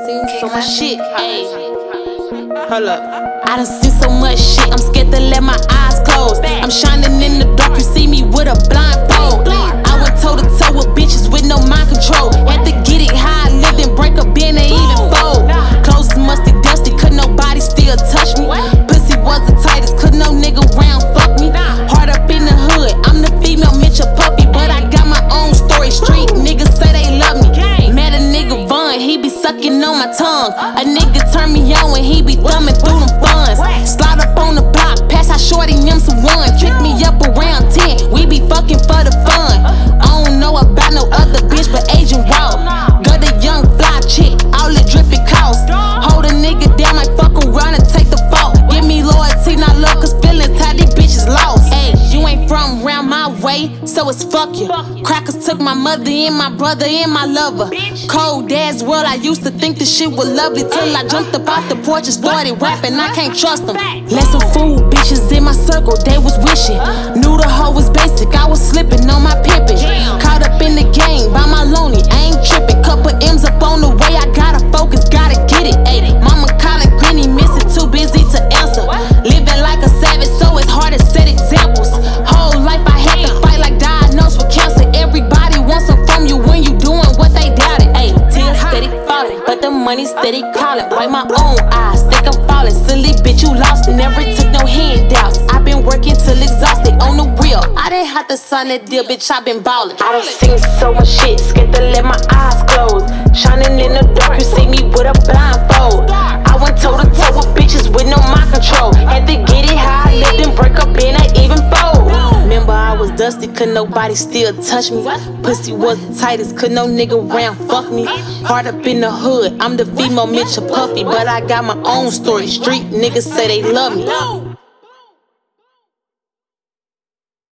seen so much shit, ayy. Hold up. I done seen so much shit, I'm scared to let my eyes close. I'm shining in the dark, you see me with a blindfold. I went toe to toe with bitches with no mind control. Had to get it high, lived and break up, then they even fold. Clothes musty, dusty, could nobody still touch me. Pussy was the tightest, could no nigga round fuck me. Hard up in the hood, I'm the female Mitchell Puppy, but I got my own story. Street niggas say they love me. Met a nigga Vaughn, he be sucking on my tongue. A nigga turn me on when he be thumbing through them funds. Slide up on the block, pass out shorty them some ones. Pick me up around 10, we be fucking for the fun. I don't know about no other bitch but Agent Raw. Got a young fly chick, all it drippin' cost. Hold a nigga down, might fuck around and take the fault. Give me loyalty, not love, cause feelings how these bitches lost. Ayy, you ain't from round my way, so it's fuck you. Crackers took my mother and my brother and my lover. Cold as well, I used to think this shit was lovely till I jumped up off the porch and started rapping. I can't trust them. Let some fool bitches in my circle, they was wishing. Knew the hoe was basic, I was slipping on my pimpin'. Caught up in the game by my lonely, I ain't trippin'. Couple M's up on the way, I gotta focus, gotta get it. Ayy, mama calling Granny, missing, too busy to answer. Living like a savage, so it's hard to set examples. Whole life I had to fight like diagnosed with cancer. Everybody wants some from you when you doing what they doubted. Ayy, tears steady falling, but the money steady calling. Wipe my own eyes, think I'm falling. Silly bitch, you lost, never took no handouts. I been working till exhausted on the real. I didn't have to sign that deal, bitch, I been ballin'. I done seen so much shit, scared to let my eyes close. Shining in the dark, you see me with a blindfold. I went toe to toe with bitches with no mind control. Had to get it high, lived and break up and I even fold. Remember I was dusty, could nobody still touch me. Pussy was the tightest, could no nigga round fuck me. Hard up in the hood, I'm the female Mitchell Puffy, but I got my own story. Street niggas say they love me.